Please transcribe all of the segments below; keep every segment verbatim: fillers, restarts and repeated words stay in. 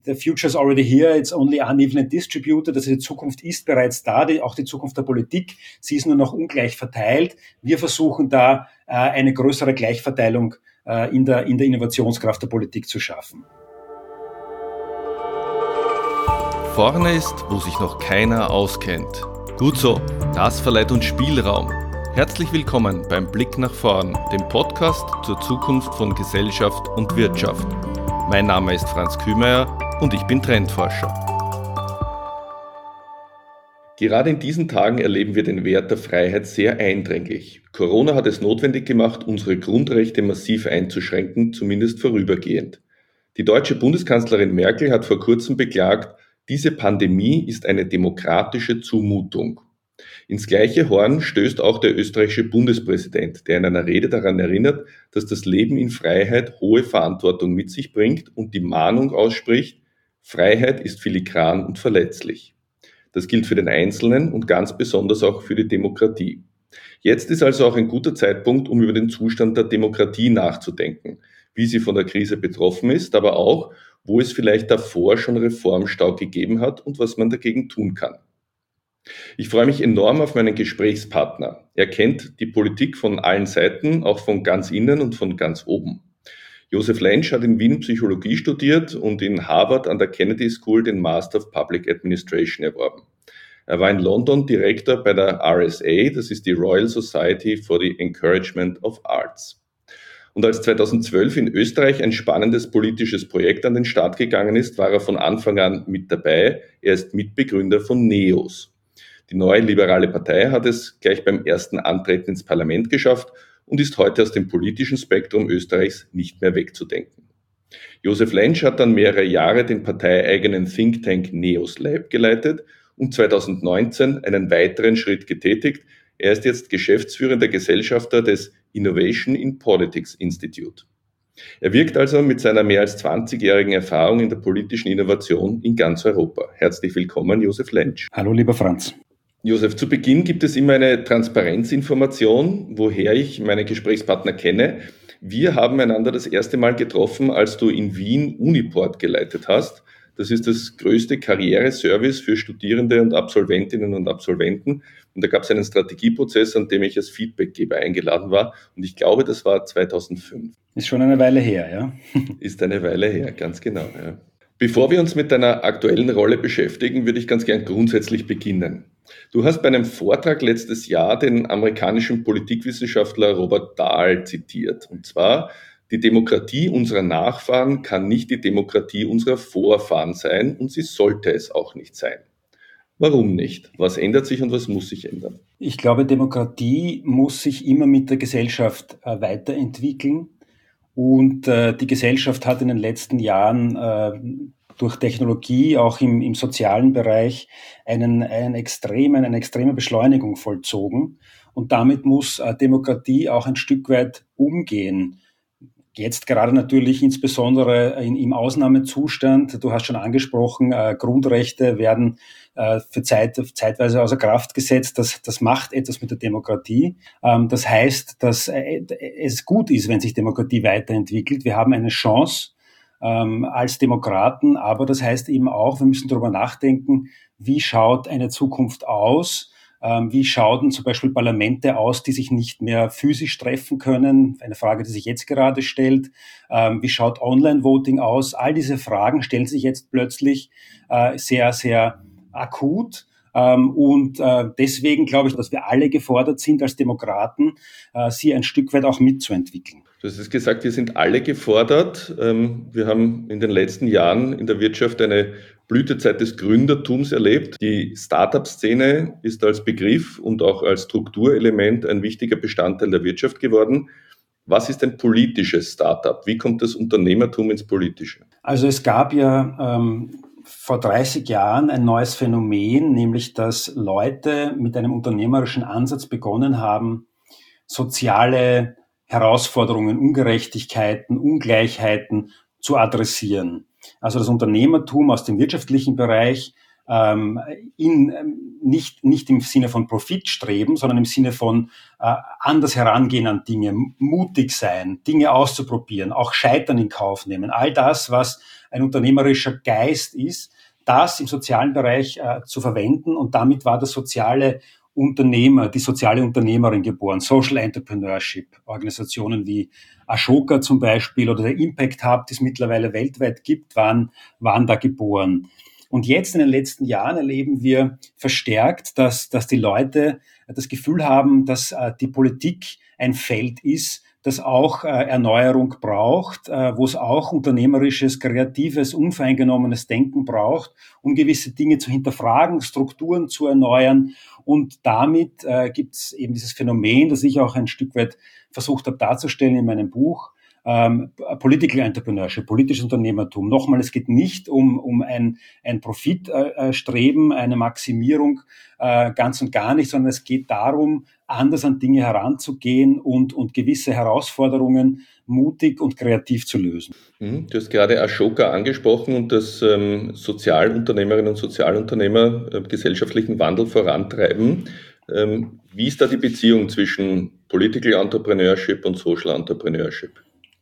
The future is already here, it's only unevenly distributed. Also die Zukunft ist bereits da, die, auch die Zukunft der Politik. Sie ist nur noch ungleich verteilt. Wir versuchen da äh, eine größere Gleichverteilung äh, in der, in der Innovationskraft der Politik zu schaffen. Vorne ist, wo sich noch keiner auskennt. Gut so, das verleiht uns Spielraum. Herzlich willkommen beim Blick nach vorn, dem Podcast zur Zukunft von Gesellschaft und Wirtschaft. Mein Name ist Franz Kühmeier und ich bin Trendforscher. Gerade in diesen Tagen erleben wir den Wert der Freiheit sehr eindringlich. Corona hat es notwendig gemacht, unsere Grundrechte massiv einzuschränken, zumindest vorübergehend. Die deutsche Bundeskanzlerin Merkel hat vor kurzem beklagt, diese Pandemie ist eine demokratische Zumutung. Ins gleiche Horn stößt auch der österreichische Bundespräsident, der in einer Rede daran erinnert, dass das Leben in Freiheit hohe Verantwortung mit sich bringt und die Mahnung ausspricht: Freiheit ist filigran und verletzlich. Das gilt für den Einzelnen und ganz besonders auch für die Demokratie. Jetzt ist also auch ein guter Zeitpunkt, um über den Zustand der Demokratie nachzudenken, wie sie von der Krise betroffen ist, aber auch, wo es vielleicht davor schon Reformstau gegeben hat und was man dagegen tun kann. Ich freue mich enorm auf meinen Gesprächspartner. Er kennt die Politik von allen Seiten, auch von ganz innen und von ganz oben. Josef Lentsch hat in Wien Psychologie studiert und in Harvard an der Kennedy School den Master of Public Administration erworben. Er war in London Direktor bei der R S A, das ist die Royal Society for the Encouragement of Arts. Und als zweitausendzwölf in Österreich ein spannendes politisches Projekt an den Start gegangen ist, war er von Anfang an mit dabei. Er ist Mitbegründer von NEOS. Die neue liberale Partei hat es gleich beim ersten Antreten ins Parlament geschafft und ist heute aus dem politischen Spektrum Österreichs nicht mehr wegzudenken. Josef Lentsch hat dann mehrere Jahre den parteieigenen Think Tank NEOS Lab geleitet und zweitausendneunzehn einen weiteren Schritt getätigt. Er ist jetzt geschäftsführender Gesellschafter des Innovation in Politics Institute. Er wirkt also mit seiner mehr als zwanzigjährigen Erfahrung in der politischen Innovation in ganz Europa. Herzlich willkommen, Josef Lentsch. Hallo, lieber Franz. Josef, zu Beginn gibt es immer eine Transparenzinformation, woher ich meine Gesprächspartner kenne. Wir haben einander das erste Mal getroffen, als du in Wien Uniport geleitet hast. Das ist das größte Karriereservice für Studierende und Absolventinnen und Absolventen. Und da gab es einen Strategieprozess, an dem ich als Feedbackgeber eingeladen war. Und ich glaube, das war zweitausendfünf. Ist schon eine Weile her, ja? Ist eine Weile her, ganz genau, ja. Bevor wir uns mit deiner aktuellen Rolle beschäftigen, würde ich ganz gern grundsätzlich beginnen. Du hast bei einem Vortrag letztes Jahr den amerikanischen Politikwissenschaftler Robert Dahl zitiert. Und zwar: Die Demokratie unserer Nachfahren kann nicht die Demokratie unserer Vorfahren sein und sie sollte es auch nicht sein. Warum nicht? Was ändert sich und was muss sich ändern? Ich glaube, Demokratie muss sich immer mit der Gesellschaft äh, weiterentwickeln. Und äh, die Gesellschaft hat in den letzten Jahren äh, durch Technologie, auch im, im sozialen Bereich, einen, einen extremen, eine extreme Beschleunigung vollzogen. Und damit muss äh, Demokratie auch ein Stück weit umgehen. Jetzt gerade natürlich insbesondere in, im Ausnahmezustand. Du hast schon angesprochen, äh, Grundrechte werden äh, für Zeit, zeitweise außer Kraft gesetzt. Das, das macht etwas mit der Demokratie. Ähm, das heißt, dass äh, es gut ist, wenn sich Demokratie weiterentwickelt. Wir haben eine Chance ähm, als Demokraten, aber das heißt eben auch, wir müssen darüber nachdenken, wie schaut eine Zukunft aus? Wie schauen zum Beispiel Parlamente aus, die sich nicht mehr physisch treffen können? Eine Frage, die sich jetzt gerade stellt. Wie schaut Online-Voting aus? All diese Fragen stellen sich jetzt plötzlich sehr, sehr akut. Und deswegen glaube ich, dass wir alle gefordert sind als Demokraten, sie ein Stück weit auch mitzuentwickeln. Du hast es gesagt, wir sind alle gefordert. Wir haben in den letzten Jahren in der Wirtschaft eine Blütezeit des Gründertums erlebt. Die Start-up-Szene ist als Begriff und auch als Strukturelement ein wichtiger Bestandteil der Wirtschaft geworden. Was ist ein politisches Start-up? Wie kommt das Unternehmertum ins Politische? Also es gab ja ähm, vor dreißig Jahren ein neues Phänomen, nämlich dass Leute mit einem unternehmerischen Ansatz begonnen haben, soziale Herausforderungen, Ungerechtigkeiten, Ungleichheiten zu adressieren. Also das Unternehmertum aus dem wirtschaftlichen Bereich ähm, in, ähm, nicht, nicht im Sinne von Profit streben, sondern im Sinne von äh, anders herangehen an Dinge, mutig sein, Dinge auszuprobieren, auch Scheitern in Kauf nehmen. All das, was ein unternehmerischer Geist ist, das im sozialen Bereich äh, zu verwenden. Und damit war der soziale Unternehmer, die soziale Unternehmerin geboren. Social Entrepreneurship, Organisationen wie Ashoka zum Beispiel oder der Impact Hub, die es mittlerweile weltweit gibt, waren, waren da geboren. Und jetzt in den letzten Jahren erleben wir verstärkt, dass, dass die Leute das Gefühl haben, dass äh, die Politik ein Feld ist, das auch äh, Erneuerung braucht, äh, wo es auch unternehmerisches, kreatives, unvoreingenommenes Denken braucht, um gewisse Dinge zu hinterfragen, Strukturen zu erneuern. Und damit äh, gibt es eben dieses Phänomen, das ich auch ein Stück weit versucht habe darzustellen in meinem Buch, ähm, Political Entrepreneurship, politisches Unternehmertum. Nochmal, es geht nicht um, um ein, ein Profitstreben, äh, eine Maximierung, äh, ganz und gar nicht, sondern es geht darum, anders an Dinge heranzugehen und, und gewisse Herausforderungen mutig und kreativ zu lösen. Du hast gerade Ashoka angesprochen und dass ähm, Sozialunternehmerinnen und Sozialunternehmer äh, gesellschaftlichen Wandel vorantreiben. Ähm, wie ist da die Beziehung zwischen Political Entrepreneurship und Social Entrepreneurship?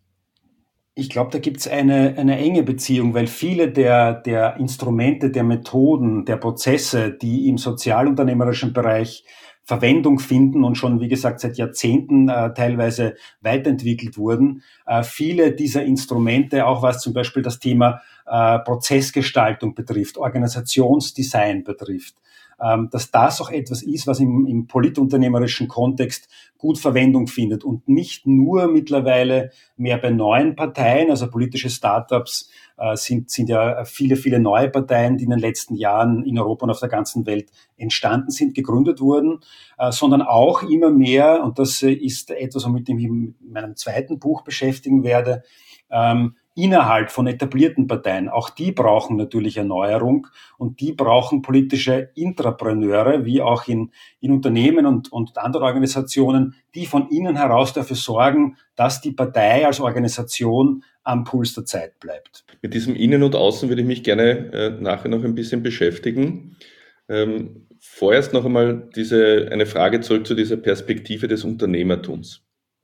Ich glaube, da gibt es eine, eine enge Beziehung, weil viele der, der Instrumente, der Methoden, der Prozesse, die im sozialunternehmerischen Bereich Verwendung finden und schon, wie gesagt, seit Jahrzehnten äh, teilweise weiterentwickelt wurden. Äh, viele dieser Instrumente, auch was zum Beispiel das Thema äh, Prozessgestaltung betrifft, Organisationsdesign betrifft, ähm, dass das auch etwas ist, was im, im politunternehmerischen Kontext gut Verwendung findet und nicht nur mittlerweile mehr bei neuen Parteien, also politische Startups äh, sind, sind ja viele, viele neue Parteien, die in den letzten Jahren in Europa und auf der ganzen Welt entstanden sind, gegründet wurden, äh, sondern auch immer mehr, und das äh, ist etwas, womit ich mich in meinem zweiten Buch beschäftigen werde, ähm, innerhalb von etablierten Parteien. Auch die brauchen natürlich Erneuerung und die brauchen politische Intrapreneure, wie auch in, in Unternehmen und, und anderen Organisationen, die von innen heraus dafür sorgen, dass die Partei als Organisation am Puls der Zeit bleibt. Mit diesem Innen und Außen würde ich mich gerne äh, nachher noch ein bisschen beschäftigen. Ähm, vorerst noch einmal diese, eine Frage zurück zu dieser Perspektive des Unternehmertums.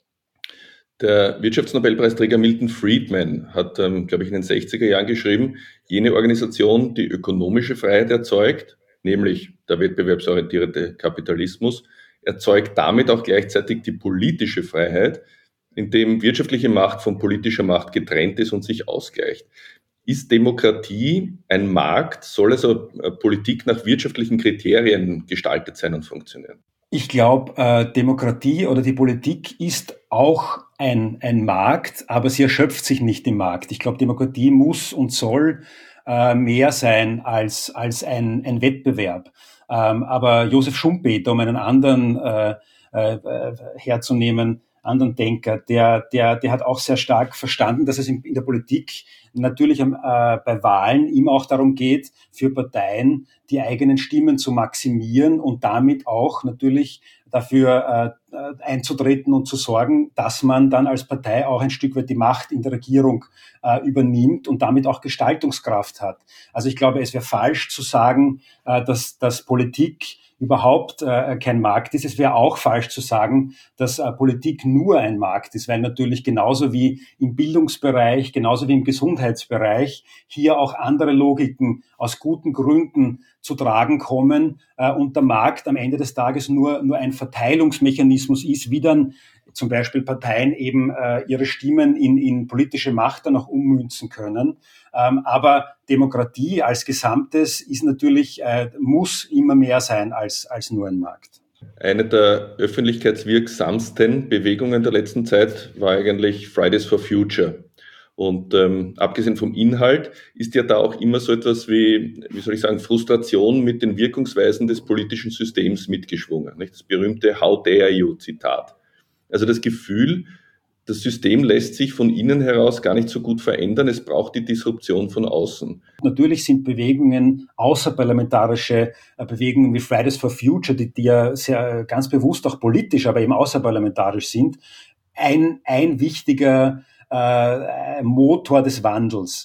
Der Wirtschaftsnobelpreisträger Milton Friedman hat, ähm, glaube ich, in den sechziger Jahren geschrieben, jene Organisation, die ökonomische Freiheit erzeugt, nämlich der wettbewerbsorientierte Kapitalismus, erzeugt damit auch gleichzeitig die politische Freiheit, indem wirtschaftliche Macht von politischer Macht getrennt ist und sich ausgleicht. Ist Demokratie ein Markt? Soll also Politik nach wirtschaftlichen Kriterien gestaltet sein und funktionieren? Ich glaube, äh, Demokratie oder die Politik ist auch ein, ein Markt, aber sie erschöpft sich nicht im Markt. Ich glaube, Demokratie muss und soll äh, mehr sein als, als ein, ein Wettbewerb. Ähm, aber Josef Schumpeter, um einen anderen äh, äh, herzunehmen, anderen Denker, der, der, der hat auch sehr stark verstanden, dass es in, in der Politik natürlich äh, bei Wahlen immer auch darum geht, für Parteien die eigenen Stimmen zu maximieren und damit auch natürlich dafür äh, einzutreten und zu sorgen, dass man dann als Partei auch ein Stück weit die Macht in der Regierung äh, übernimmt und damit auch Gestaltungskraft hat. Also ich glaube, es wäre falsch zu sagen, äh, dass, dass Politik überhaupt äh, kein Markt ist. Es wäre auch falsch zu sagen, dass äh, Politik nur ein Markt ist, weil natürlich genauso wie im Bildungsbereich, genauso wie im Gesundheitsbereich hier auch andere Logiken aus guten Gründen zu tragen kommen äh, und der Markt am Ende des Tages nur, nur ein Verteilungsmechanismus ist, wie dann zum Beispiel Parteien eben äh, ihre Stimmen in, in politische Macht dann auch ummünzen können. Ähm, aber Demokratie als Gesamtes ist natürlich, äh, muss immer mehr sein als, als nur ein Markt. Eine der öffentlichkeitswirksamsten Bewegungen der letzten Zeit war eigentlich Fridays for Future. Und ähm, abgesehen vom Inhalt ist ja da auch immer so etwas wie, wie soll ich sagen, Frustration mit den Wirkungsweisen des politischen Systems mitgeschwungen. Nicht? Das berühmte How dare you Zitat. Also das Gefühl, das System lässt sich von innen heraus gar nicht so gut verändern. Es braucht die Disruption von außen. Natürlich sind Bewegungen, außerparlamentarische Bewegungen wie Fridays for Future, die, die ja sehr ganz bewusst auch politisch, aber eben außerparlamentarisch sind, ein, ein wichtiger äh, Motor des Wandels.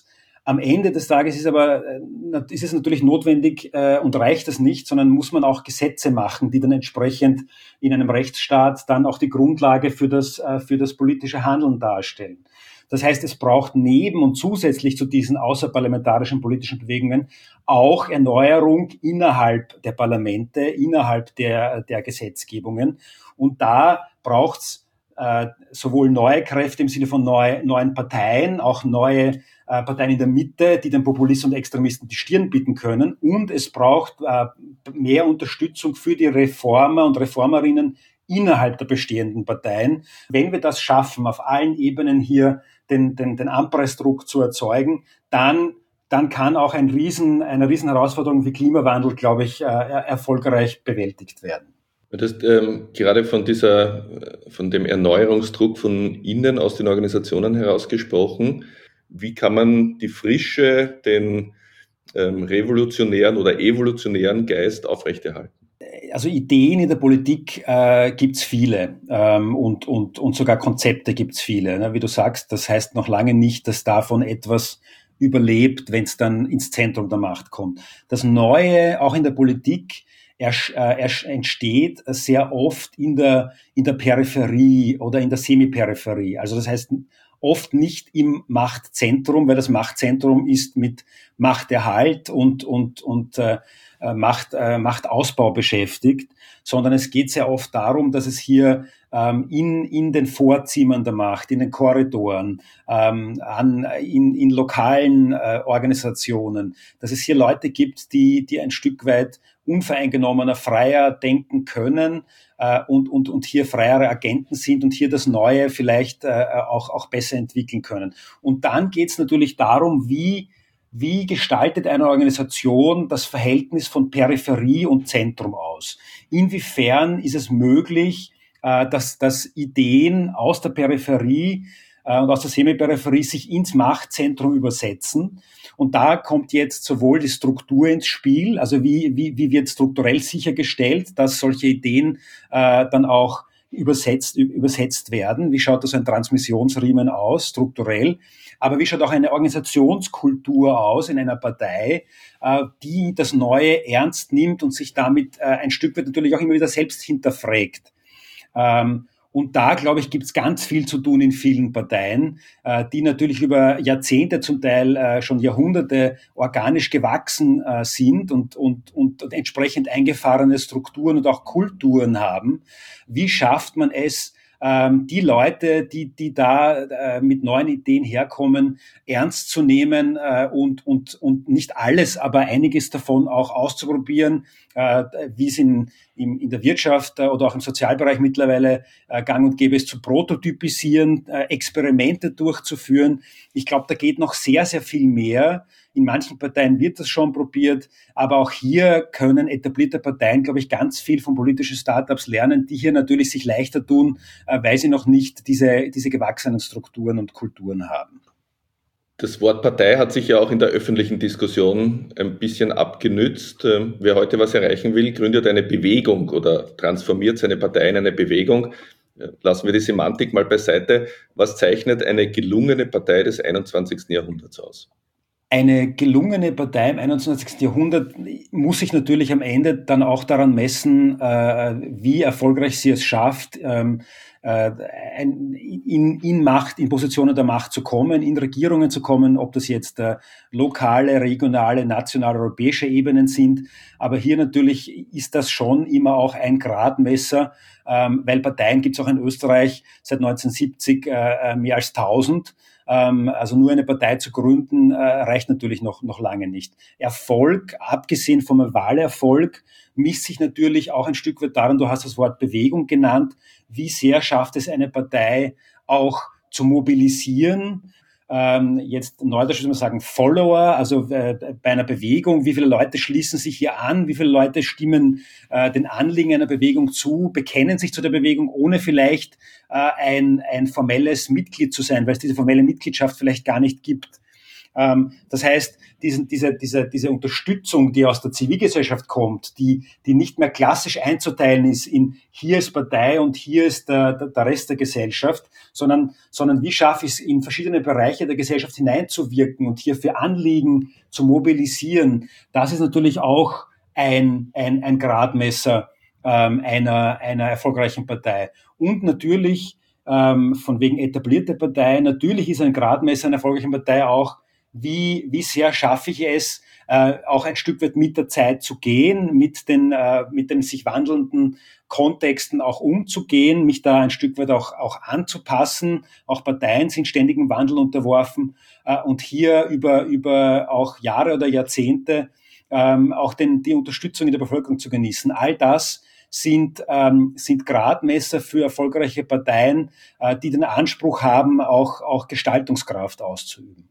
Am Ende des Tages ist aber, äh, ist es natürlich notwendig äh, und reicht es nicht, sondern muss man auch Gesetze machen, die dann entsprechend in einem Rechtsstaat dann auch die Grundlage für das, äh, für das politische Handeln darstellen. Das heißt, es braucht neben und zusätzlich zu diesen außerparlamentarischen politischen Bewegungen auch Erneuerung innerhalb der Parlamente, innerhalb der, der Gesetzgebungen. Und da braucht's äh, sowohl neue Kräfte im Sinne von neu, neuen Parteien, auch neue äh, Parteien in der Mitte, die den Populisten und Extremisten die Stirn bieten können. Und es braucht äh, mehr Unterstützung für die Reformer und Reformerinnen innerhalb der bestehenden Parteien. Wenn wir das schaffen, auf allen Ebenen hier den, den, den Anpreisdruck zu erzeugen, dann, dann kann auch ein Riesen, eine Riesenherausforderung wie Klimawandel, glaube ich, äh, erfolgreich bewältigt werden. Du hast ähm, gerade von dieser, von dem Erneuerungsdruck von innen aus den Organisationen herausgesprochen. Wie kann man die Frische, den ähm, revolutionären oder evolutionären Geist aufrechterhalten? Also Ideen in der Politik äh, gibt's viele ähm, und, und, und sogar Konzepte gibt's viele. Ne? Wie du sagst, das heißt noch lange nicht, dass davon etwas überlebt, wenn es dann ins Zentrum der Macht kommt. Das Neue, auch in der Politik, er, äh, er entsteht sehr oft in der, in der Peripherie oder in der Semiperipherie. Also das heißt oft nicht im Machtzentrum, weil das Machtzentrum ist mit Machterhalt und, und, und äh, Macht, äh, Machtausbau beschäftigt, sondern es geht sehr oft darum, dass es hier ähm, in, in den Vorzimmern der Macht, in den Korridoren, ähm, an, in, in lokalen äh, Organisationen, dass es hier Leute gibt, die, die ein Stück weit unvoreingenommener, freier denken können äh, und, und, und hier freiere Agenten sind und hier das Neue vielleicht äh, auch, auch besser entwickeln können. Und dann geht es natürlich darum, wie Wie gestaltet eine Organisation das Verhältnis von Peripherie und Zentrum aus? Inwiefern ist es möglich, dass, dass Ideen aus der Peripherie und aus der Semiperipherie sich ins Machtzentrum übersetzen? Und da kommt jetzt sowohl die Struktur ins Spiel, also wie, wie, wie wird strukturell sichergestellt, dass solche Ideen äh, dann auch übersetzt, übersetzt werden? Wie schaut das ein Transmissionsriemen aus, strukturell? Aber wie schaut auch eine Organisationskultur aus in einer Partei, die das Neue ernst nimmt und sich damit ein Stück weit natürlich auch immer wieder selbst hinterfragt? Und da, glaube ich, gibt es ganz viel zu tun in vielen Parteien, die natürlich über Jahrzehnte, zum Teil schon Jahrhunderte organisch gewachsen sind und, und, und entsprechend eingefahrene Strukturen und auch Kulturen haben. Wie schafft man es, die Leute, die, die da äh, mit neuen Ideen herkommen, ernst zu nehmen äh, und, und, und nicht alles, aber einiges davon auch auszuprobieren, äh, wie es in, in, in der Wirtschaft äh, oder auch im Sozialbereich mittlerweile äh, gang und gäbe ist, zu prototypisieren, äh, Experimente durchzuführen. Ich glaube, da geht noch sehr, sehr viel mehr. In manchen Parteien wird das schon probiert, aber auch hier können etablierte Parteien, glaube ich, ganz viel von politischen Startups lernen, die hier natürlich sich leichter tun, weil sie noch nicht diese, diese gewachsenen Strukturen und Kulturen haben. Das Wort Partei hat sich ja auch in der öffentlichen Diskussion ein bisschen abgenützt. Wer heute was erreichen will, gründet eine Bewegung oder transformiert seine Partei in eine Bewegung. Lassen wir die Semantik mal beiseite. Was zeichnet eine gelungene Partei des einundzwanzigsten Jahrhunderts aus? Eine gelungene Partei im einundzwanzigsten Jahrhundert muss sich natürlich am Ende dann auch daran messen, äh, wie erfolgreich sie es schafft, ähm, äh, in, in Macht, in Positionen der Macht zu kommen, in Regierungen zu kommen, ob das jetzt äh, lokale, regionale, nationale, europäische Ebenen sind. Aber hier natürlich ist das schon immer auch ein Gradmesser, ähm, weil Parteien gibt es auch in Österreich seit neunzehnhundertsiebzig äh, mehr als tausend. Also nur eine Partei zu gründen, reicht natürlich noch, noch lange nicht. Erfolg, abgesehen vom Wahlerfolg, misst sich natürlich auch ein Stück weit daran, du hast das Wort Bewegung genannt, wie sehr schafft es eine Partei auch zu mobilisieren. Ähm, jetzt neudeutsch würde man sagen Follower, also äh, bei einer Bewegung, wie viele Leute schließen sich hier an, wie viele Leute stimmen äh, den Anliegen einer Bewegung zu, bekennen sich zu der Bewegung, ohne vielleicht äh, ein, ein formelles Mitglied zu sein, weil es diese formelle Mitgliedschaft vielleicht gar nicht gibt. Ähm, das heißt, diesen, diese, diese, diese Unterstützung, die aus der Zivilgesellschaft kommt, die, die nicht mehr klassisch einzuteilen ist in hier ist Partei und hier ist der, der, der Rest der Gesellschaft, sondern, sondern wie schaffe ich es, in verschiedene Bereiche der Gesellschaft hineinzuwirken und hier für Anliegen zu mobilisieren, das ist natürlich auch ein, ein, ein Gradmesser ähm, einer, einer erfolgreichen Partei. Und natürlich, ähm, von wegen etablierte Partei, natürlich ist ein Gradmesser einer erfolgreichen Partei auch, wie, wie sehr schaffe ich es, äh, auch ein Stück weit mit der Zeit zu gehen, mit den, äh, mit den sich wandelnden Kontexten auch umzugehen, mich da ein Stück weit auch, auch anzupassen. Auch Parteien sind ständigem Wandel unterworfen, äh, und hier über, über auch Jahre oder Jahrzehnte ähm, auch den, die Unterstützung in der Bevölkerung zu genießen. All das sind, ähm, sind Gradmesser für erfolgreiche Parteien, äh, die den Anspruch haben, auch, auch Gestaltungskraft auszuüben.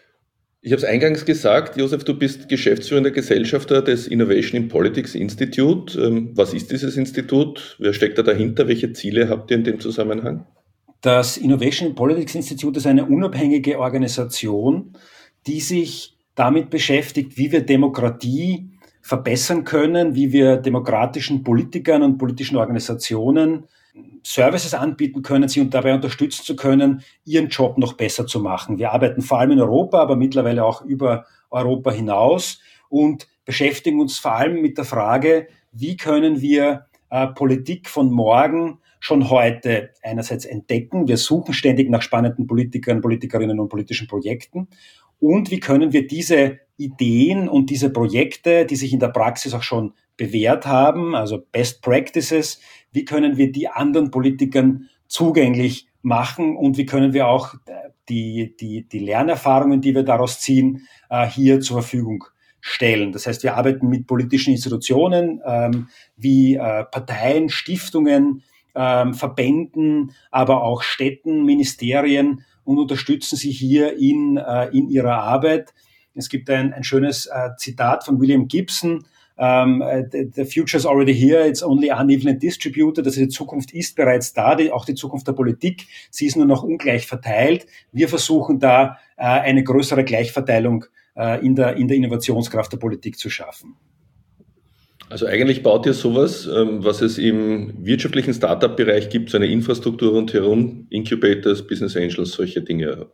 Ich habe es eingangs gesagt, Josef, du bist geschäftsführender Gesellschafter des Innovation in Politics Institute. Ähm, was ist dieses Institut? Wer steckt da dahinter? Welche Ziele habt ihr in dem Zusammenhang? Das Innovation in Politics Institute ist eine unabhängige Organisation, die sich damit beschäftigt, wie wir Demokratie verbessern können, wie wir demokratischen Politikern und politischen Organisationen Services anbieten können, sie und dabei unterstützen zu können, ihren Job noch besser zu machen. Wir arbeiten vor allem in Europa, aber mittlerweile auch über Europa hinaus und beschäftigen uns vor allem mit der Frage, wie können wir äh, Politik von morgen schon heute einerseits entdecken. Wir suchen ständig nach spannenden Politikern, Politikerinnen und politischen Projekten. Und wie können wir diese Ideen und diese Projekte, die sich in der Praxis auch schon bewährt haben, also Best Practices, wie können wir die anderen Politikern zugänglich machen und wie können wir auch die, die, die Lernerfahrungen, die wir daraus ziehen, hier zur Verfügung stellen. Das heißt, wir arbeiten mit politischen Institutionen ähm, wie äh, Parteien, Stiftungen, ähm, Verbänden, aber auch Städten, Ministerien und unterstützen sie hier in, äh, in ihrer Arbeit. Es gibt ein, ein schönes äh, Zitat von William Gibson, um, the, the future is already here, it's only unevenly distributed. Also die Zukunft ist bereits da, die, auch die Zukunft der Politik. Sie ist nur noch ungleich verteilt. Wir versuchen da äh, eine größere Gleichverteilung äh, in, der, in der Innovationskraft der Politik zu schaffen. Also eigentlich baut ihr sowas, ähm, was es im wirtschaftlichen Startup-Bereich gibt, so eine Infrastruktur rundherum, Incubators, Business Angels, solche Dinge.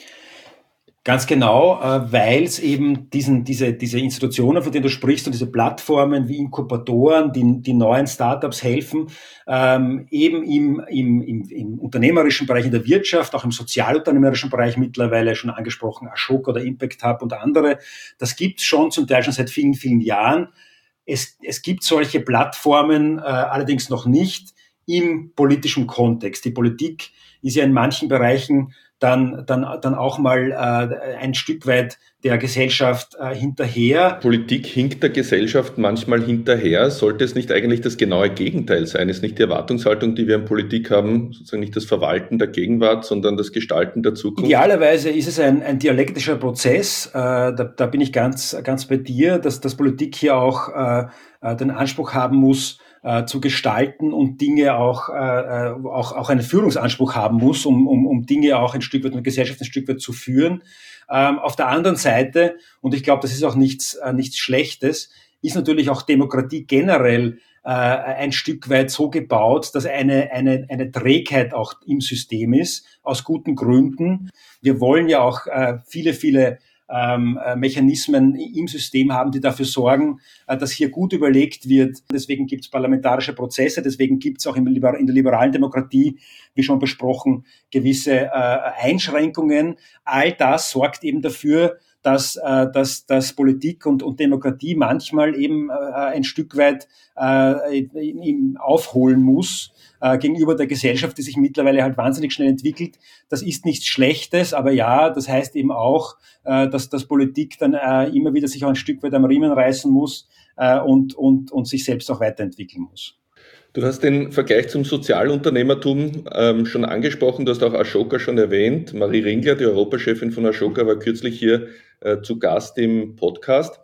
Ganz genau, weil es eben diesen, diese, diese Institutionen, von denen du sprichst, und diese Plattformen wie Inkubatoren, die, die neuen Startups helfen, ähm, eben im, im, im, im unternehmerischen Bereich, in der Wirtschaft, auch im sozialunternehmerischen Bereich mittlerweile schon angesprochen, Ashoka oder Impact Hub und andere. Das gibt's schon, zum Teil schon seit vielen, vielen Jahren. Es, es gibt solche Plattformen äh, allerdings noch nicht im politischen Kontext. Die Politik ist ja in manchen Bereichen dann, dann, dann auch mal äh, ein Stück weit der Gesellschaft äh, hinterher. Politik hinkt der Gesellschaft manchmal hinterher. Sollte es nicht eigentlich das genaue Gegenteil sein? Ist nicht die Erwartungshaltung, die wir in Politik haben, sozusagen nicht das Verwalten der Gegenwart, sondern das Gestalten der Zukunft? Idealerweise ist es ein, ein dialektischer Prozess. Äh, da, da bin ich ganz, ganz bei dir, dass, dass Politik hier auch äh, den Anspruch haben muss, Äh, zu gestalten und Dinge auch, äh, auch, auch einen Führungsanspruch haben muss, um, um, um Dinge auch ein Stück weit, eine Gesellschaft ein Stück weit zu führen. Ähm, auf der anderen Seite, und ich glaube, das ist auch nichts, äh, nichts Schlechtes, ist natürlich auch Demokratie generell äh, ein Stück weit so gebaut, dass eine, eine, eine Trägheit auch im System ist, aus guten Gründen. Wir wollen ja auch äh, viele, viele Ähm, äh, Mechanismen im System haben, die dafür sorgen, äh, dass hier gut überlegt wird. Deswegen gibt es parlamentarische Prozesse, deswegen gibt es auch in der, in der liberalen Demokratie, wie schon besprochen, gewisse äh, Einschränkungen. All das sorgt eben dafür, dass, äh, dass, dass Politik und, und Demokratie manchmal eben äh, ein Stück weit äh, aufholen muss äh, gegenüber der Gesellschaft, die sich mittlerweile halt wahnsinnig schnell entwickelt. Das ist nichts Schlechtes, aber ja, das heißt eben auch, äh, dass, dass Politik dann äh, immer wieder sich auch ein Stück weit am Riemen reißen muss äh, und, und, und sich selbst auch weiterentwickeln muss. Du hast den Vergleich zum Sozialunternehmertum ähm, schon angesprochen, du hast auch Ashoka schon erwähnt. Marie Ringler, die Europachefin von Ashoka, war kürzlich hier äh, zu Gast im Podcast.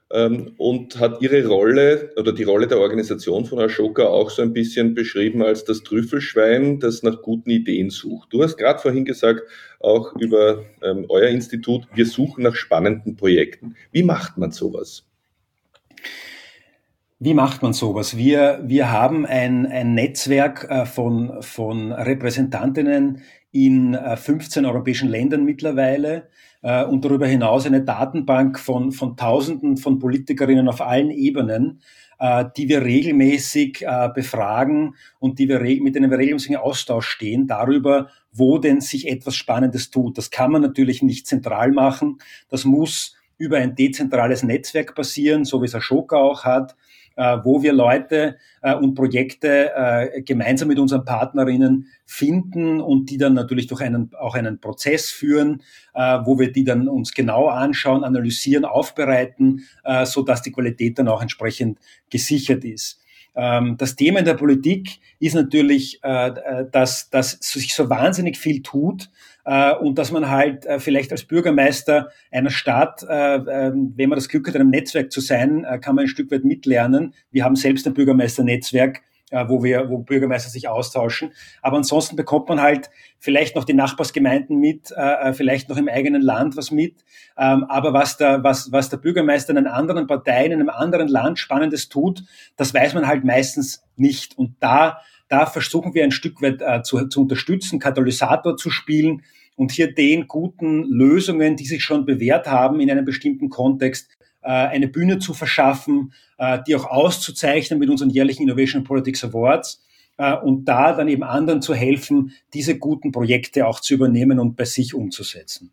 ähm, und hat ihre Rolle oder die Rolle der Organisation von Ashoka auch so ein bisschen beschrieben als das Trüffelschwein, das nach guten Ideen sucht. Du hast gerade vorhin gesagt, auch über ähm, euer Institut, wir suchen nach spannenden Projekten. Wie macht man sowas? Wie macht man sowas? Wir, wir haben ein, ein Netzwerk äh, von, von Repräsentantinnen in äh, fünfzehn europäischen Ländern mittlerweile äh, und darüber hinaus eine Datenbank von, von Tausenden von Politikerinnen auf allen Ebenen, äh, die wir regelmäßig äh, befragen und die wir, mit denen wir regelmäßig in Austausch stehen darüber, wo denn sich etwas Spannendes tut. Das kann man natürlich nicht zentral machen. Das muss über ein dezentrales Netzwerk passieren, so wie es Ashoka auch hat, äh, wo wir Leute äh, und Projekte äh, gemeinsam mit unseren Partnerinnen finden und die dann natürlich durch einen, auch einen Prozess führen, äh, wo wir die dann uns genau anschauen, analysieren, aufbereiten, äh, so dass die Qualität dann auch entsprechend gesichert ist. Das Thema in der Politik ist natürlich, dass, dass sich so wahnsinnig viel tut und dass man halt vielleicht als Bürgermeister einer Stadt, wenn man das Glück hat, in einem Netzwerk zu sein, kann man ein Stück weit mitlernen. Wir haben selbst ein Bürgermeisternetzwerk, wo wir, wo Bürgermeister sich austauschen. Aber ansonsten bekommt man halt vielleicht noch die Nachbarsgemeinden mit, äh, vielleicht noch im eigenen Land was mit. Ähm, aber was der, was, was der Bürgermeister in einer anderen Partei, in einem anderen Land Spannendes tut, das weiß man halt meistens nicht. Und da, da versuchen wir ein Stück weit äh, zu, zu unterstützen, Katalysator zu spielen und hier den guten Lösungen, die sich schon bewährt haben in einem bestimmten Kontext, eine Bühne zu verschaffen, die auch auszuzeichnen mit unseren jährlichen Innovation Politics Awards und da dann eben anderen zu helfen, diese guten Projekte auch zu übernehmen und bei sich umzusetzen.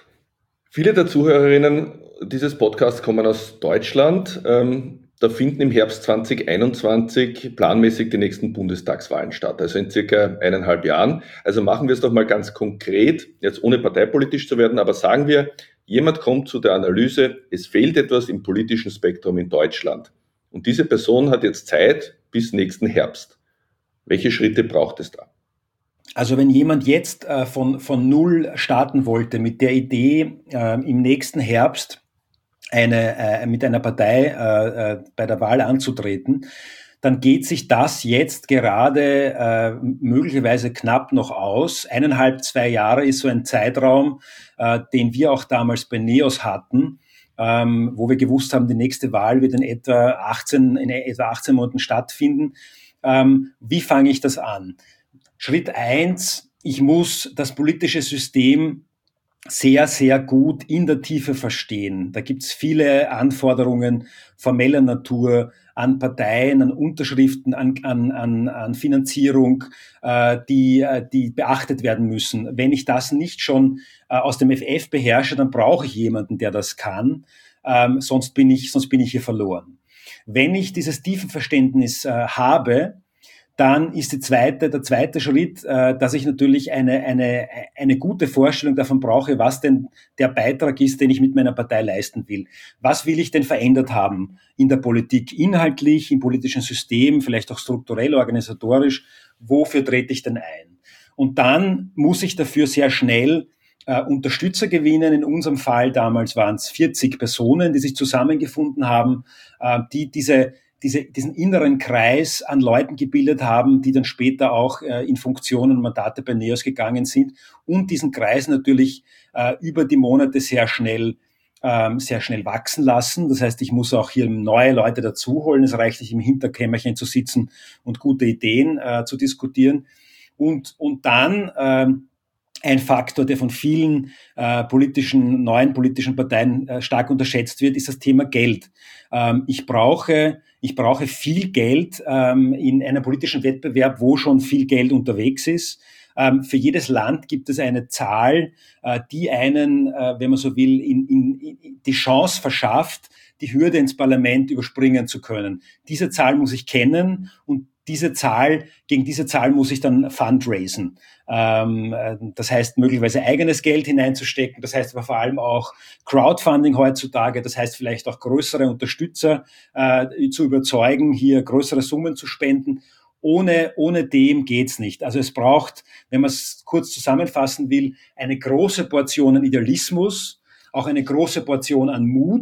Viele der Zuhörerinnen dieses Podcasts kommen aus Deutschland. Da finden im Herbst zwanzig einundzwanzig planmäßig die nächsten Bundestagswahlen statt, also in circa eineinhalb Jahren. Also machen wir es doch mal ganz konkret, jetzt ohne parteipolitisch zu werden, aber sagen wir, jemand kommt zu der Analyse, es fehlt etwas im politischen Spektrum in Deutschland. Und diese Person hat jetzt Zeit bis nächsten Herbst. Welche Schritte braucht es da? Also wenn jemand jetzt äh, von, von Null starten wollte mit der Idee, äh, im nächsten Herbst eine, äh, mit einer Partei äh, äh, bei der Wahl anzutreten, dann geht sich das jetzt gerade äh, möglicherweise knapp noch aus. Eineinhalb, zwei Jahre ist so ein Zeitraum, äh, den wir auch damals bei NEOS hatten, ähm, wo wir gewusst haben, die nächste Wahl wird in etwa achtzehn, in etwa achtzehn Monaten stattfinden. Ähm, wie fange ich das an? Schritt eins, ich muss das politische System sehr, sehr gut in der Tiefe verstehen. Da gibt's viele Anforderungen formeller Natur an Parteien, an Unterschriften, an, an, an, an Finanzierung, äh, die, die beachtet werden müssen. Wenn ich das nicht schon äh, aus dem F F beherrsche, dann brauche ich jemanden, der das kann. Ähm, sonst bin ich, sonst bin ich hier verloren. Wenn ich dieses tiefe Verständnis äh, habe, dann ist die zweite, der zweite Schritt, äh, dass ich natürlich eine, eine, eine gute Vorstellung davon brauche, was denn der Beitrag ist, den ich mit meiner Partei leisten will. Was will ich denn verändert haben in der Politik, inhaltlich, im politischen System, vielleicht auch strukturell, organisatorisch? Wofür trete ich denn ein? Und dann muss ich dafür sehr schnell äh, Unterstützer gewinnen. In unserem Fall damals waren es vierzig Personen, die sich zusammengefunden haben, äh, die diese Diese, diesen inneren Kreis an Leuten gebildet haben, die dann später auch äh, in Funktionen und Mandate bei NEOS gegangen sind und diesen Kreis natürlich äh, über die Monate sehr schnell ähm, sehr schnell wachsen lassen. Das heißt, ich muss auch hier neue Leute dazuholen. Es reicht nicht, im Hinterkämmerchen zu sitzen und gute Ideen äh, zu diskutieren. Und, und dann ähm, ein Faktor, der von vielen äh, politischen, neuen politischen Parteien äh, stark unterschätzt wird, ist das Thema Geld. Ähm, ich brauche, ich brauche viel Geld ähm, in einem politischen Wettbewerb, wo schon viel Geld unterwegs ist. Ähm, für jedes Land gibt es eine Zahl, äh, die einen, äh, wenn man so will, in, in, in die Chance verschafft, die Hürde ins Parlament überspringen zu können. Diese Zahl muss ich kennen und diese Zahl, gegen diese Zahl muss ich dann fundraisen. Ähm, das heißt, möglicherweise eigenes Geld hineinzustecken. Das heißt aber vor allem auch Crowdfunding heutzutage. Das heißt vielleicht auch größere Unterstützer äh, zu überzeugen, hier größere Summen zu spenden. Ohne, ohne dem geht's nicht. Also es braucht, wenn man es kurz zusammenfassen will, eine große Portion an Idealismus, auch eine große Portion an Mut,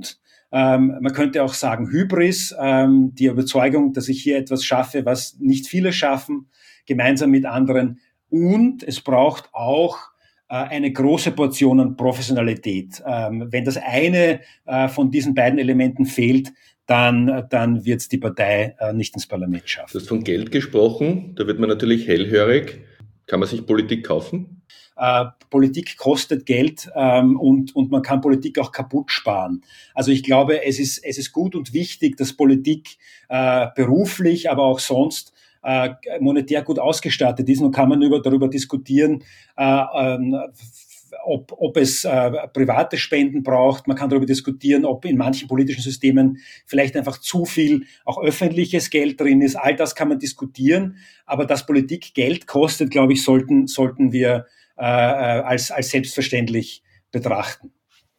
Ähm, man könnte auch sagen Hybris, ähm, die Überzeugung, dass ich hier etwas schaffe, was nicht viele schaffen, gemeinsam mit anderen. Und es braucht auch äh, eine große Portion an Professionalität. Ähm, wenn das eine äh, von diesen beiden Elementen fehlt, dann, dann wird es die Partei äh, nicht ins Parlament schaffen. Du hast von Geld gesprochen, da wird man natürlich hellhörig. Kann man sich Politik kaufen? Äh, Politik kostet Geld ähm, und, und man kann Politik auch kaputt sparen. Also ich glaube, es ist, es ist gut und wichtig, dass Politik äh, beruflich, aber auch sonst äh, monetär gut ausgestattet ist. Und kann man über, darüber diskutieren, äh, ähm, ob, ob es äh, private Spenden braucht. Man kann darüber diskutieren, ob in manchen politischen Systemen vielleicht einfach zu viel auch öffentliches Geld drin ist. All das kann man diskutieren. Aber dass Politik Geld kostet, glaube ich, sollten, sollten wir äh, als, als selbstverständlich betrachten.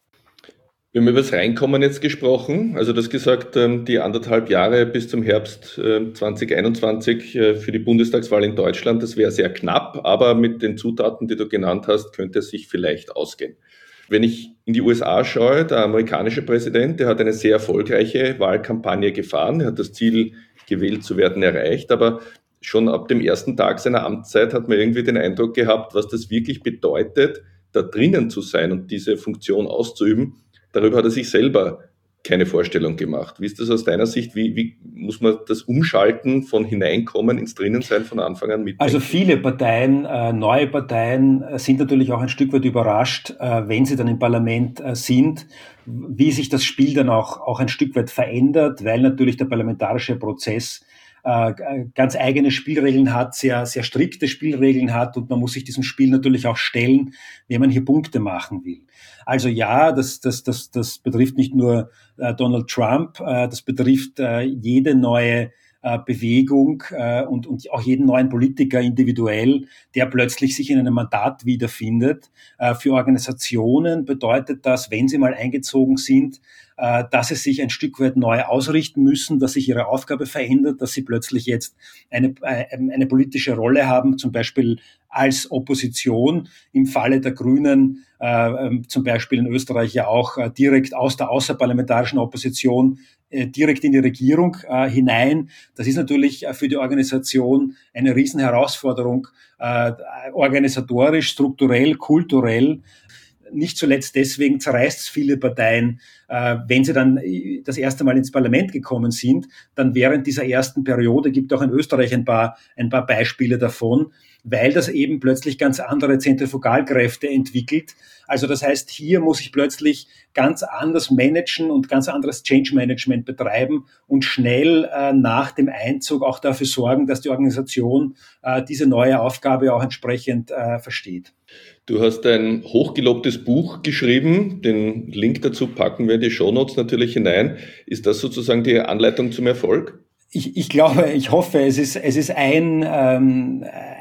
Wir haben über das Reinkommen jetzt gesprochen. Also du hast gesagt, die anderthalb Jahre bis zum Herbst zwanzig einundzwanzig für die Bundestagswahl in Deutschland, das wäre sehr knapp, aber mit den Zutaten, die du genannt hast, könnte es sich vielleicht ausgehen. Wenn ich in die U S A schaue, der amerikanische Präsident, der hat eine sehr erfolgreiche Wahlkampagne gefahren. Er hat das Ziel, gewählt zu werden, erreicht, aber schon ab dem ersten Tag seiner Amtszeit hat man irgendwie den Eindruck gehabt, was das wirklich bedeutet, da drinnen zu sein und diese Funktion auszuüben. Darüber hat er sich selber keine Vorstellung gemacht. Wie ist das aus deiner Sicht? Wie, wie muss man das Umschalten von Hineinkommen ins Drinnensein von Anfang an mitdenken? Also viele Parteien, äh, neue Parteien äh, sind natürlich auch ein Stück weit überrascht, äh, wenn sie dann im Parlament äh, sind, wie sich das Spiel dann auch, auch ein Stück weit verändert, weil natürlich der parlamentarische Prozess äh, ganz eigene Spielregeln hat, sehr, sehr strikte Spielregeln hat und man muss sich diesem Spiel natürlich auch stellen, wenn man hier Punkte machen will. Also ja, das, das, das, das betrifft nicht nur äh, Donald Trump, äh, das betrifft äh, jede neue äh, Bewegung äh, und, und auch jeden neuen Politiker individuell, der plötzlich sich in einem Mandat wiederfindet. Äh, für Organisationen bedeutet das, wenn sie mal eingezogen sind, äh, dass sie sich ein Stück weit neu ausrichten müssen, dass sich ihre Aufgabe verändert, dass sie plötzlich jetzt eine, äh, eine politische Rolle haben, zum Beispiel als Opposition, im Falle der Grünen äh, zum Beispiel in Österreich ja auch äh, direkt aus der außerparlamentarischen Opposition äh, direkt in die Regierung äh, hinein. Das ist natürlich äh, für die Organisation eine Riesenherausforderung, äh, organisatorisch, strukturell, kulturell. Nicht zuletzt deswegen zerreißt es viele Parteien, äh, wenn sie dann das erste Mal ins Parlament gekommen sind, dann während dieser ersten Periode, gibt auch in Österreich ein paar, ein paar Beispiele davon, weil das eben plötzlich ganz andere Zentrifugalkräfte entwickelt. Also das heißt, hier muss ich plötzlich ganz anders managen und ganz anderes Change Management betreiben und schnell äh, nach dem Einzug auch dafür sorgen, dass die Organisation äh, diese neue Aufgabe auch entsprechend äh, versteht. Du hast ein hochgelobtes Buch geschrieben, den Link dazu packen wir in die Shownotes natürlich hinein. Ist das sozusagen die Anleitung zum Erfolg? Ich, ich glaube, ich hoffe, es ist, es ist ein, ähm,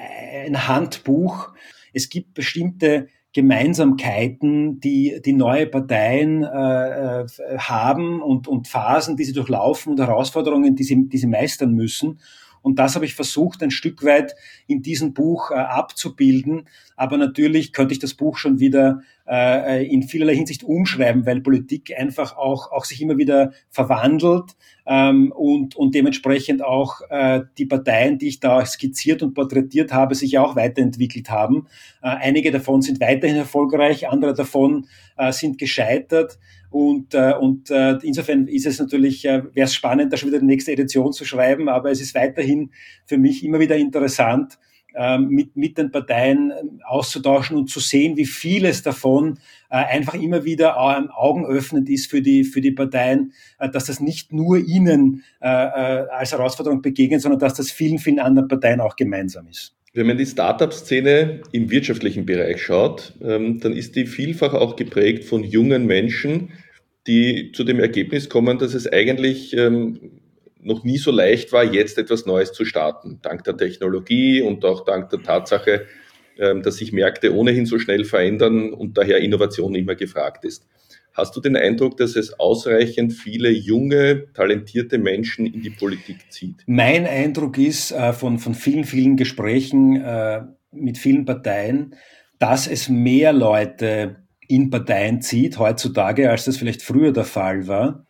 ein Handbuch. Es gibt bestimmte Gemeinsamkeiten, die die neue Parteien äh, haben und, und Phasen, die sie durchlaufen und Herausforderungen, die sie, die sie meistern müssen. Und das habe ich versucht, ein Stück weit in diesem Buch äh, abzubilden. Aber natürlich könnte ich das Buch schon wieder äh, in vielerlei Hinsicht umschreiben, weil Politik einfach auch, auch sich immer wieder verwandelt ähm, und, und dementsprechend auch äh, die Parteien, die ich da skizziert und porträtiert habe, sich auch weiterentwickelt haben. Äh, einige davon sind weiterhin erfolgreich, andere davon äh, sind gescheitert. Und, äh, und äh, insofern ist es natürlich, äh, wäre es spannend, da schon wieder die nächste Edition zu schreiben, aber es ist weiterhin für mich immer wieder interessant, äh, mit, mit den Parteien auszutauschen und zu sehen, wie vieles davon äh, einfach immer wieder äh, augenöffnend ist für die, für die Parteien, äh, dass das nicht nur ihnen äh, äh, als Herausforderung begegnet, sondern dass das vielen, vielen anderen Parteien auch gemeinsam ist. Wenn man die Startup-Szene im wirtschaftlichen Bereich schaut, dann ist die vielfach auch geprägt von jungen Menschen, die zu dem Ergebnis kommen, dass es eigentlich noch nie so leicht war, jetzt etwas Neues zu starten. Dank der Technologie und auch dank der Tatsache, dass sich Märkte ohnehin so schnell verändern und daher Innovation immer gefragt ist. Hast du den Eindruck, dass es ausreichend viele junge, talentierte Menschen in die Politik zieht? Mein Eindruck ist äh, von, von vielen, vielen Gesprächen äh, mit vielen Parteien, dass es mehr Leute in Parteien zieht heutzutage, als das vielleicht früher der Fall war.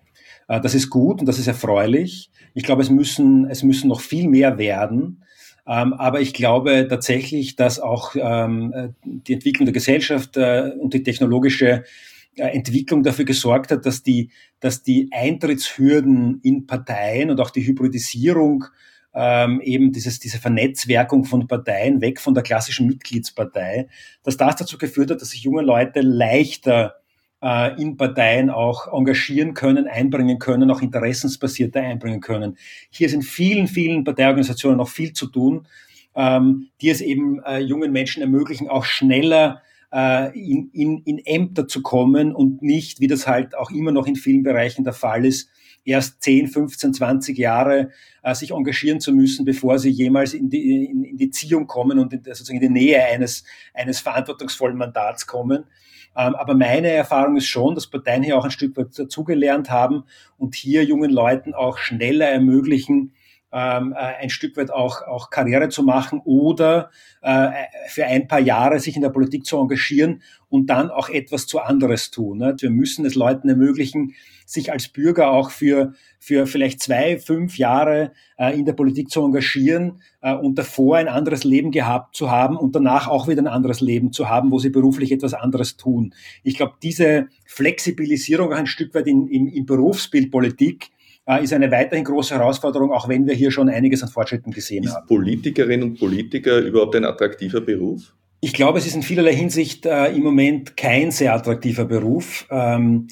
Äh, das ist gut und das ist erfreulich. Ich glaube, es müssen, es müssen noch viel mehr werden. Ähm, aber ich glaube tatsächlich, dass auch ähm, die Entwicklung der Gesellschaft äh, und die technologische äh, Entwicklung dafür gesorgt hat, dass die, dass die Eintrittshürden in Parteien und auch die Hybridisierung ähm, eben dieses, diese Vernetzwerkung von Parteien weg von der klassischen Mitgliedspartei, dass das dazu geführt hat, dass sich junge Leute leichter äh, in Parteien auch engagieren können, einbringen können, auch interessensbasierter einbringen können. Hier ist in vielen, vielen Parteiorganisationen noch viel zu tun, ähm, die es eben äh, jungen Menschen ermöglichen, auch schneller äh, in, in, in Ämter zu kommen und nicht, wie das halt auch immer noch in vielen Bereichen der Fall ist, erst zehn, fünfzehn, zwanzig Jahre äh, sich engagieren zu müssen, bevor sie jemals in die, in, in die Ziehung kommen und in, sozusagen in die Nähe eines, eines verantwortungsvollen Mandats kommen. Ähm, aber meine Erfahrung ist schon, dass Parteien hier auch ein Stück weit dazugelernt haben und hier jungen Leuten auch schneller ermöglichen, ähm, äh, ein Stück weit auch, auch Karriere zu machen oder äh, für ein paar Jahre sich in der Politik zu engagieren und dann auch etwas zu anderes tun. Ne? Wir müssen es Leuten ermöglichen, sich als Bürger auch für, für vielleicht zwei, fünf Jahre äh, in der Politik zu engagieren äh, und davor ein anderes Leben gehabt zu haben und danach auch wieder ein anderes Leben zu haben, wo sie beruflich etwas anderes tun. Ich glaube, diese Flexibilisierung auch ein Stück weit in, in, in Berufsbild Politik äh, ist eine weiterhin große Herausforderung, auch wenn wir hier schon einiges an Fortschritten gesehen ist haben. Ist Politikerinnen und Politiker überhaupt ein attraktiver Beruf? Ich glaube, es ist in vielerlei Hinsicht äh, im Moment kein sehr attraktiver Beruf. Ähm,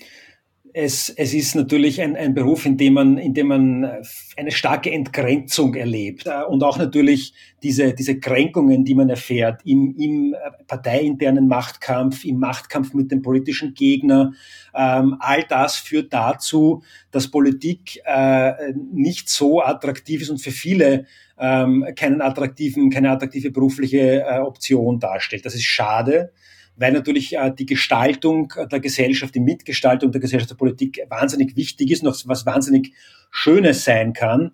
Es, es ist natürlich ein, ein Beruf, in dem man, in dem man eine starke Entgrenzung erlebt und auch natürlich diese, diese Kränkungen, die man erfährt im, im parteiinternen Machtkampf, im Machtkampf mit dem politischen Gegner. Ähm, all das führt dazu, dass Politik äh, nicht so attraktiv ist und für viele ähm, keinen attraktiven, keine attraktive berufliche äh, Option darstellt. Das ist schade, weil natürlich äh, die Gestaltung der Gesellschaft, die Mitgestaltung der Gesellschaft, der Politik wahnsinnig wichtig ist, noch was wahnsinnig Schönes sein kann.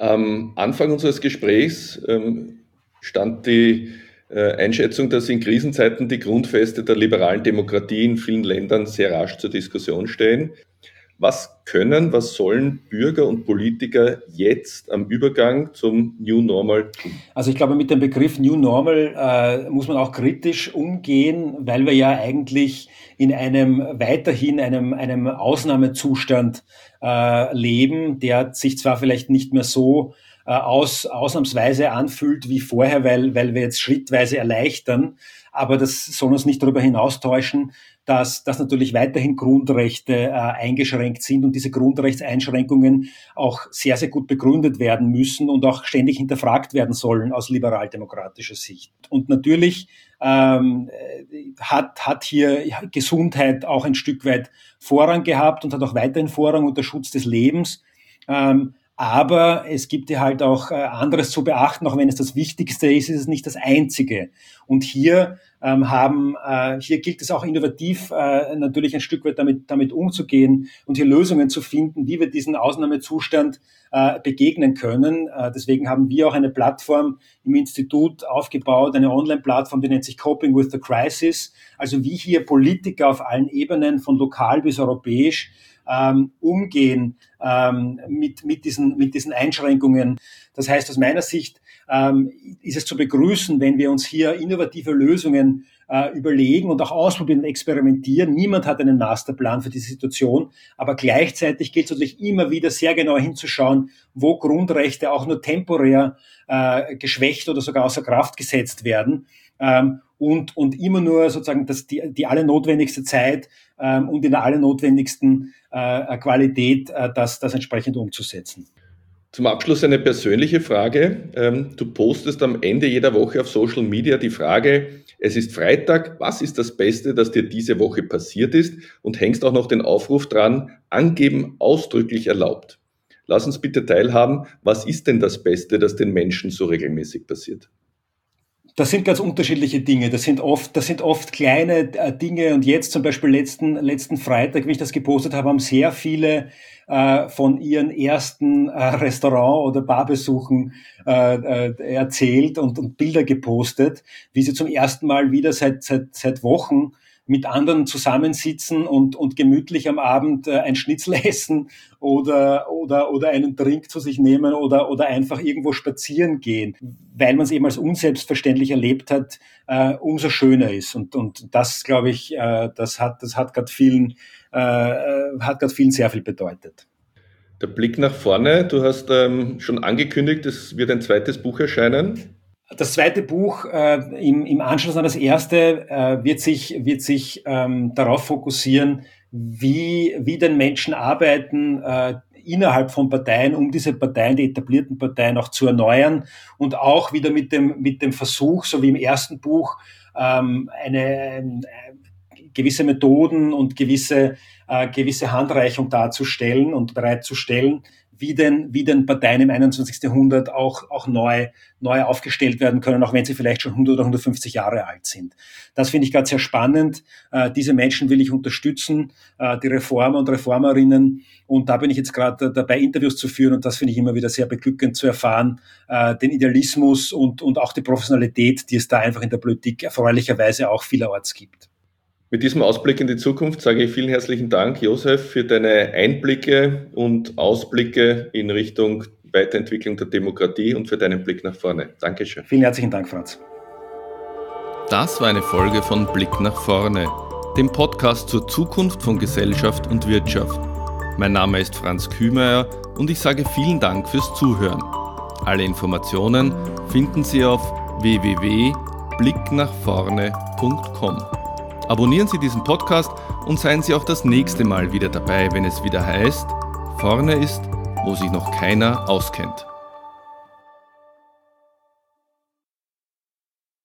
Am Anfang unseres Gesprächs ähm, stand die äh, Einschätzung, dass in Krisenzeiten die Grundfeste der liberalen Demokratie in vielen Ländern sehr rasch zur Diskussion stehen. Was können, was sollen Bürger und Politiker jetzt am Übergang zum New Normal tun? Also ich glaube, mit dem Begriff New Normal äh, muss man auch kritisch umgehen, weil wir ja eigentlich in einem weiterhin einem, einem Ausnahmezustand äh, leben, der sich zwar vielleicht nicht mehr so äh, aus, ausnahmsweise anfühlt wie vorher, weil, weil wir jetzt schrittweise erleichtern, aber das soll uns nicht darüber hinaustäuschen, dass, dass natürlich weiterhin Grundrechte äh, eingeschränkt sind und diese Grundrechtseinschränkungen auch sehr, sehr gut begründet werden müssen und auch ständig hinterfragt werden sollen aus liberal-demokratischer Sicht. Und natürlich ähm, hat, hat hier Gesundheit auch ein Stück weit Vorrang gehabt und hat auch weiterhin Vorrang und der Schutz des Lebens. Ähm, Aber es gibt ja halt auch äh, anderes zu beachten, auch wenn es das Wichtigste ist, ist es nicht das Einzige. Und hier ähm, haben, äh, hier gilt es auch innovativ äh, natürlich ein Stück weit damit, damit umzugehen und hier Lösungen zu finden, wie wir diesen Ausnahmezustand äh, begegnen können. Äh, deswegen haben wir auch eine Plattform im Institut aufgebaut, eine Online-Plattform, die nennt sich Coping with the Crisis. Also wie hier Politiker auf allen Ebenen, von lokal bis europäisch, Ähm, umgehen ähm, mit, mit, diesen, mit diesen Einschränkungen. Das heißt, aus meiner Sicht ähm, ist es zu begrüßen, wenn wir uns hier innovative Lösungen äh, überlegen und auch ausprobieren und experimentieren. Niemand hat einen Masterplan für diese Situation, aber gleichzeitig gilt es natürlich immer wieder sehr genau hinzuschauen, wo Grundrechte auch nur temporär äh, geschwächt oder sogar außer Kraft gesetzt werden. Ähm, und, und immer nur sozusagen das, die, die allernotwendigste Zeit ähm, und in der allernotwendigsten äh, Qualität, äh, das, das entsprechend umzusetzen. Zum Abschluss eine persönliche Frage. Ähm, du postest am Ende jeder Woche auf Social Media die Frage, es ist Freitag, was ist das Beste, das dir diese Woche passiert ist? Und hängst auch noch den Aufruf dran, angeben ausdrücklich erlaubt. Lass uns bitte teilhaben, was ist denn das Beste, das den Menschen so regelmäßig passiert? Das sind ganz unterschiedliche Dinge. Das sind oft, das sind oft kleine äh, Dinge. Und jetzt zum Beispiel letzten, letzten Freitag, wie ich das gepostet habe, haben sehr viele äh, von ihren ersten äh, Restaurant- oder Barbesuchen äh, äh, erzählt und, und Bilder gepostet, wie sie zum ersten Mal wieder seit, seit, seit Wochen mit anderen zusammensitzen und, und gemütlich am Abend äh, ein Schnitzel essen oder, oder, oder einen Drink zu sich nehmen oder, oder einfach irgendwo spazieren gehen, weil man es eben als unselbstverständlich erlebt hat, äh, umso schöner ist. Und, und das, glaube ich, äh, das hat, das hat gerade vielen, äh, hat gerade vielen sehr viel bedeutet. Der Blick nach vorne, du hast ähm, schon angekündigt, es wird ein zweites Buch erscheinen. Das zweite Buch äh, im, im Anschluss an das erste äh, wird sich, wird sich ähm, darauf fokussieren, wie, wie denn Menschen arbeiten äh, innerhalb von Parteien, um diese Parteien, die etablierten Parteien auch zu erneuern und auch wieder mit dem, mit dem Versuch, so wie im ersten Buch, ähm, eine, eine gewisse Methoden und gewisse, äh, gewisse Handreichung darzustellen und bereitzustellen, wie denn, wie denn Parteien im einundzwanzigsten Jahrhundert auch, auch neu, neu aufgestellt werden können, auch wenn sie vielleicht schon hundert oder hundertfünfzig Jahre alt sind. Das finde ich gerade sehr spannend. Äh, diese Menschen will ich unterstützen, äh, die Reformer und Reformerinnen. Und da bin ich jetzt gerade dabei, Interviews zu führen. Und das finde ich immer wieder sehr beglückend zu erfahren, äh, den Idealismus und, und auch die Professionalität, die es da einfach in der Politik erfreulicherweise auch vielerorts gibt. Mit diesem Ausblick in die Zukunft sage ich vielen herzlichen Dank, Josef, für deine Einblicke und Ausblicke in Richtung Weiterentwicklung der Demokratie und für deinen Blick nach vorne. Dankeschön. Vielen herzlichen Dank, Franz. Das war eine Folge von Blick nach vorne, dem Podcast zur Zukunft von Gesellschaft und Wirtschaft. Mein Name ist Franz Kühmeier und ich sage vielen Dank fürs Zuhören. Alle Informationen finden Sie auf w w w punkt blick nach vorne punkt com. Abonnieren Sie diesen Podcast und seien Sie auch das nächste Mal wieder dabei, wenn es wieder heißt, vorne ist, wo sich noch keiner auskennt.